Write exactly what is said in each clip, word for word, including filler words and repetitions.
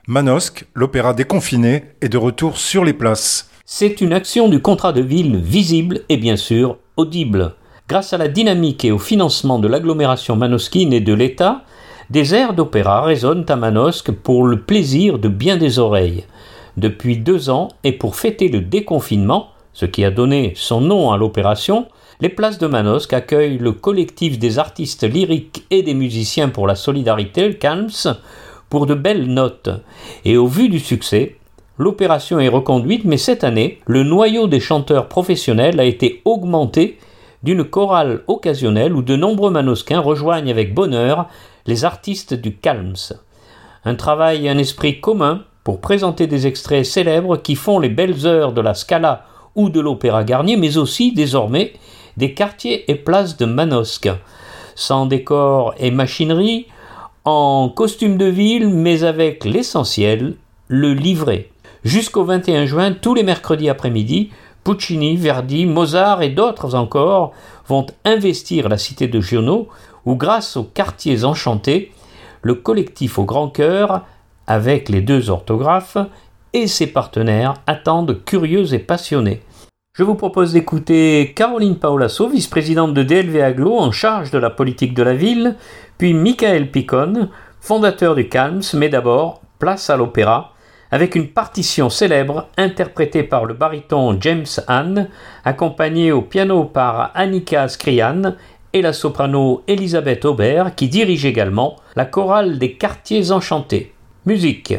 Manosque, l'opéra déconfiné, est de retour sur les places. C'est une action du contrat de ville visible et bien sûr audible. Grâce à la dynamique et au financement de l'agglomération manosquine et de l'État, des airs d'opéra résonnent à Manosque pour le plaisir de bien des oreilles. Depuis deux ans, et pour fêter le déconfinement, ce qui a donné son nom à l'opération, les places de Manosque accueillent le collectif des artistes lyriques et des musiciens pour la solidarité, le CALMS, pour de belles notes. Et au vu du succès, l'opération est reconduite, mais cette année, le noyau des chanteurs professionnels a été augmenté d'une chorale occasionnelle où de nombreux manosquins rejoignent avec bonheur les artistes du CALMS. Un travail et un esprit commun pour présenter des extraits célèbres qui font les belles heures de la Scala ou de l'Opéra Garnier, mais aussi, désormais, des quartiers et places de Manosque. Sans décor et machinerie, en costume de ville, mais avec l'essentiel, le livret. Jusqu'au vingt et un juin, tous les mercredis après-midi, Puccini, Verdi, Mozart et d'autres encore vont investir la cité de Giono, où grâce aux quartiers enchantés, le collectif au grand cœur, avec les deux orthographes, et ses partenaires attendent curieux et passionnés. Je vous propose d'écouter Caroline Paolasso, vice-présidente de D L V Agglo en charge de la politique de la ville, puis Michael Picone, fondateur du CALMS, mais d'abord, place à l'opéra, avec une partition célèbre interprétée par le baryton James Hahn, accompagné au piano par Annika Skrian et la soprano Elisabeth Aubert, qui dirige également la chorale des quartiers enchantés. Musique.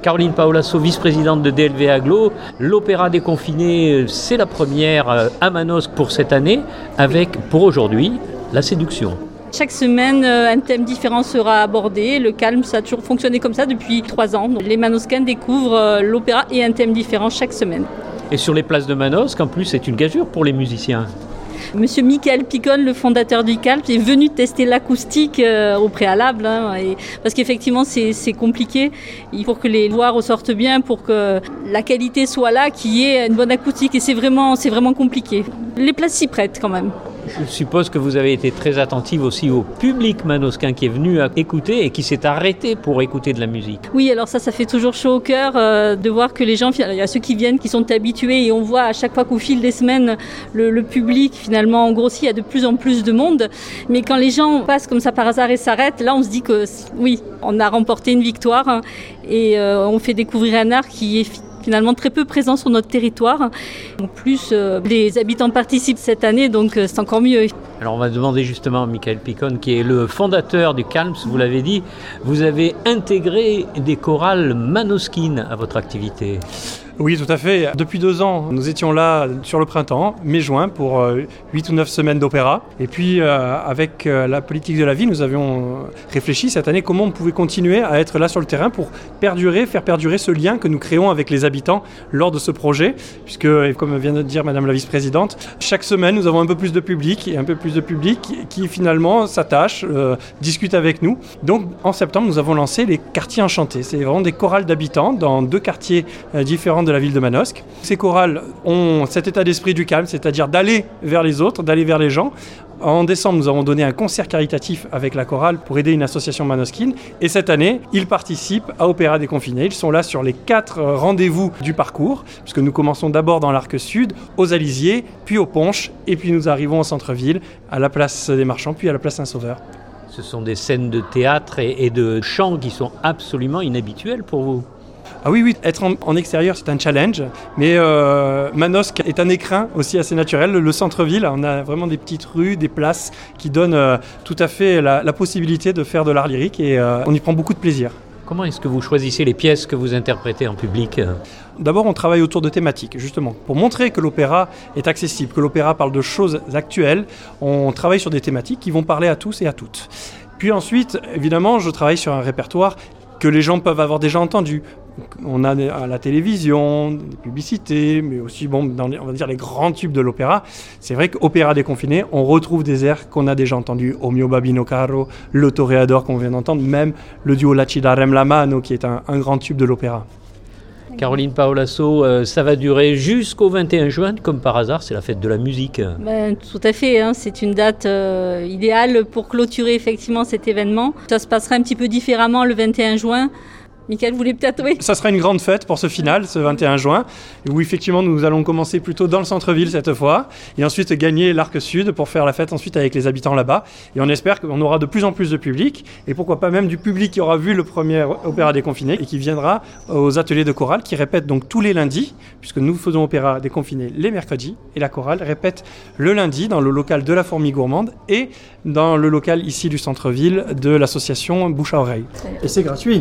Caroline Paolasso, vice-présidente de D L V Aglo, l'Opéra déconfiné, c'est la première à Manosque pour cette année, avec pour aujourd'hui la séduction. Chaque semaine, un thème différent sera abordé. Le calme, ça a toujours fonctionné comme ça depuis trois ans. Les Manoscains découvrent l'opéra et un thème différent chaque semaine. Et sur les places de Manosque, en plus, c'est une gageure pour les musiciens. Monsieur Michael Picon, le fondateur du Calme, est venu tester l'acoustique euh, au préalable, hein, et, parce qu'effectivement c'est, c'est compliqué. Il faut que les voix ressortent bien pour que la qualité soit là, qu'il y ait une bonne acoustique, et c'est vraiment, c'est vraiment compliqué. Les places s'y prêtent quand même. Je suppose que vous avez été très attentive aussi au public manosquin qui est venu écouter et qui s'est arrêté pour écouter de la musique. Oui, alors ça, ça fait toujours chaud au cœur euh, de voir que les gens, il y a ceux qui viennent, qui sont habitués, et on voit à chaque fois qu'au fil des semaines, le, le public finalement grossit, il y a de plus en plus de monde. Mais quand les gens passent comme ça par hasard et s'arrêtent, là on se dit que oui, on a remporté une victoire, hein, et euh, on fait découvrir un art qui est finalement très peu présent sur notre territoire. En plus, euh, les habitants participent cette année, donc euh, c'est encore mieux. Alors on va demander justement à Michael Picon, qui est le fondateur du Calme, vous l'avez dit, vous avez intégré des chorales manosquines à votre activité. Oui, tout à fait. Depuis deux ans, nous étions là sur le printemps, mai-juin, pour huit ou neuf semaines d'opéra. Et puis, euh, avec euh, la politique de la ville, nous avions réfléchi cette année comment on pouvait continuer à être là sur le terrain pour perdurer, faire perdurer ce lien que nous créons avec les habitants lors de ce projet. Puisque, comme vient de dire Madame la vice-présidente, chaque semaine, nous avons un peu plus de public et un peu plus de public qui finalement s'attache, euh, discute avec nous. Donc, en septembre, nous avons lancé les quartiers enchantés. C'est vraiment des chorales d'habitants dans deux quartiers euh, différents de la ville de Manosque. Ces chorales ont cet état d'esprit du calme, c'est-à-dire d'aller vers les autres, d'aller vers les gens. En décembre, nous avons donné un concert caritatif avec la chorale pour aider une association manosquine. Et cette année, ils participent à Opéra déconfiné. Ils sont là sur les quatre rendez-vous du parcours, puisque nous commençons d'abord dans l'Arc Sud, aux Alisiers, puis aux Ponches, et puis nous arrivons au centre-ville, à la place des Marchands, puis à la place Saint-Sauveur. Ce sont des scènes de théâtre et, et de chant qui sont absolument inhabituelles pour vous. Ah oui, oui, être en, en extérieur, c'est un challenge, mais euh, Manosque est un écrin aussi assez naturel. Le, le centre-ville, on a vraiment des petites rues, des places qui donnent euh, tout à fait la, la possibilité de faire de l'art lyrique, et euh, on y prend beaucoup de plaisir. Comment est-ce que vous choisissez les pièces que vous interprétez en public ? D'abord, on travaille autour de thématiques, justement, pour montrer que l'opéra est accessible, que l'opéra parle de choses actuelles. On travaille sur des thématiques qui vont parler à tous et à toutes. Puis ensuite, évidemment, je travaille sur un répertoire que les gens peuvent avoir déjà entendu. On a à la télévision, des publicités, mais aussi bon, dans les, on va dire les grands tubes de l'opéra. C'est vrai qu'Opéra déconfiné, on retrouve des airs qu'on a déjà entendus. O mio babino caro, Le Toreador qu'on vient d'entendre, même le duo La ci darem la mano qui est un, un grand tube de l'opéra. Caroline Paolasso, euh, ça va durer jusqu'au vingt et un juin, comme par hasard, c'est la fête de la musique. Ben, tout à fait, hein, c'est une date euh, idéale pour clôturer effectivement cet événement. Ça se passera un petit peu différemment le vingt et un juin. Michael, vous voulez peut-être, oui. Ça sera une grande fête pour ce final, ce vingt et un juin, où effectivement nous allons commencer plutôt dans le centre-ville cette fois, et ensuite gagner l'Arc Sud pour faire la fête ensuite avec les habitants là-bas. Et on espère qu'on aura de plus en plus de public, et pourquoi pas même du public qui aura vu le premier Opéra déconfiné et qui viendra aux ateliers de chorale qui répètent donc tous les lundis, puisque nous faisons Opéra déconfiné les mercredis, et la chorale répète le lundi dans le local de la Fourmi Gourmande et dans le local ici du centre-ville de l'association Bouche à Oreille. Et c'est gratuit.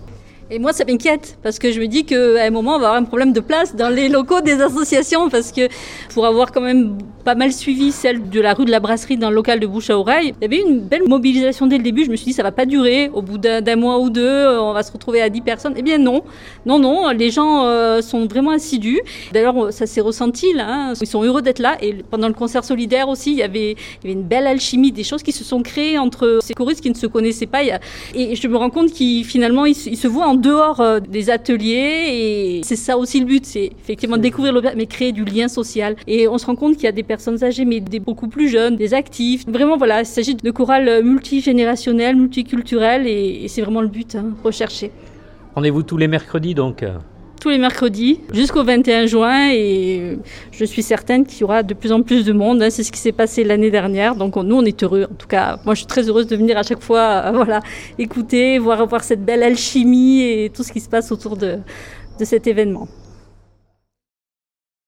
Et moi, ça m'inquiète, parce que je me dis qu'à un moment, on va avoir un problème de place dans les locaux des associations, parce que pour avoir quand même pas mal suivi celle de la rue de la Brasserie dans le local de Bouche à Oreille, il y avait une belle mobilisation dès le début. Je me suis dit, ça va pas durer. Au bout d'un, d'un mois ou deux, on va se retrouver à dix personnes. Eh bien non, non, non, les gens euh, sont vraiment assidus. D'ailleurs, ça s'est ressenti là, hein. Ils sont heureux d'être là. Et pendant le concert solidaire aussi, il y avait, il y avait une belle alchimie, des choses qui se sont créées entre ces choristes qui ne se connaissaient pas. Et je me rends compte qu'ils finalement, ils, ils se voient en dehors euh, des ateliers, et c'est ça aussi le but, c'est effectivement de découvrir l'opéra, mais créer du lien social. Et on se rend compte qu'il y a des personnes âgées, mais des beaucoup plus jeunes, des actifs. Vraiment, voilà, il s'agit de chorales multigénérationnelles, multiculturelles, et, et c'est vraiment le but, hein, recherché. Rendez-vous tous les mercredis donc. Tous les mercredis, jusqu'au vingt et un juin, et je suis certaine qu'il y aura de plus en plus de monde, hein. C'est ce qui s'est passé l'année dernière, donc on, nous on est heureux. En tout cas, moi je suis très heureuse de venir à chaque fois, euh, voilà, écouter, voir, voir cette belle alchimie et tout ce qui se passe autour de, de cet événement.